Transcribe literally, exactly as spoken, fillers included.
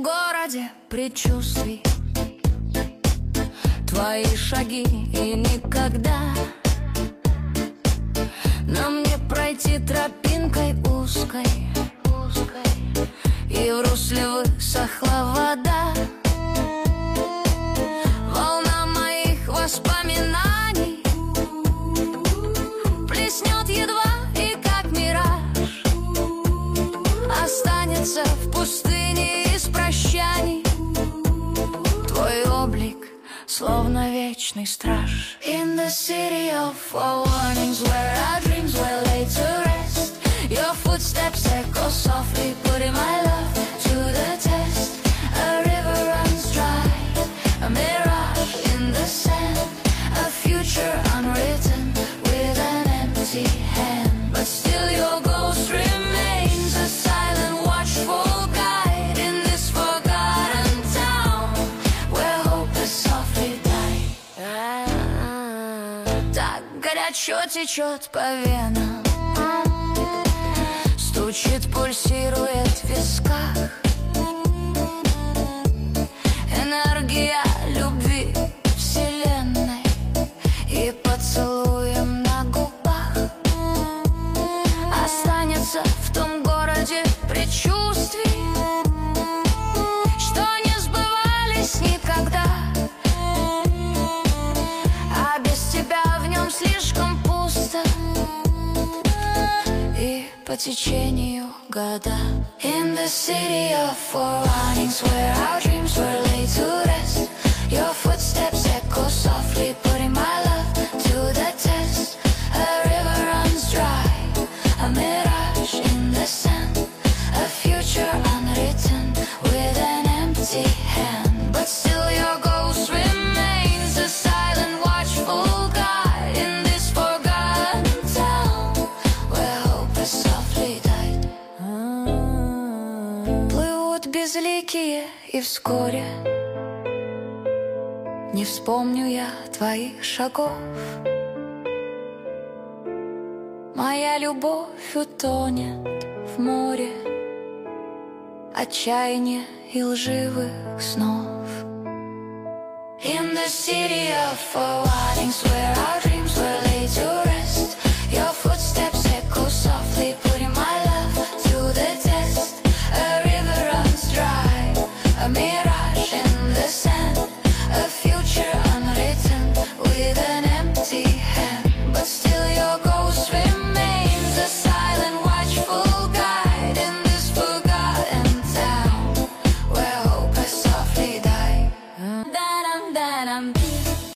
том городе предчувствий, твои шаги и никогда нам не пройти тропинкой узкой, узкой, и в русле высохла вода. Волна моих воспоминаний плеснет едва и как мираж останется в пустыне из прощаний. Твой облик словно вечный страж. In the city of forewarnings, where our dreams were laid to rest, your footsteps echo softly, putting my love to the test. A river runs dry, a mirage in the sand, a future unwritten with an empty hand. But still your ghost remains, a silent watchful guide in this forgotten town where hope has softly died. Так горячо течет по венам, стучит, пульсирует в висках энергия любви вселенной, и поцелуем на губах останется в том городе предчувствий, что не сбывались никогда. А без тебя в нем слишком пусто, и по течению года. In the city of forewarnings, where our dreams were laid to rest, your footsteps echo softly, putting my love to the test. A river runs dry, a mirage in the sand, a future unwritten with an empty hand. But still your ghost remains, a silent watchful guide in this forgotten town where hope has softly died. Плывут безликие, и вскоре не вспомню я твоих шагов. Моя любовь утонет в море отчаяния и лживых снов. In the city of forewarnings, where our dreams were laid to rest, your footsteps echo softly, putting my love to the test. A river runs dry, a mirror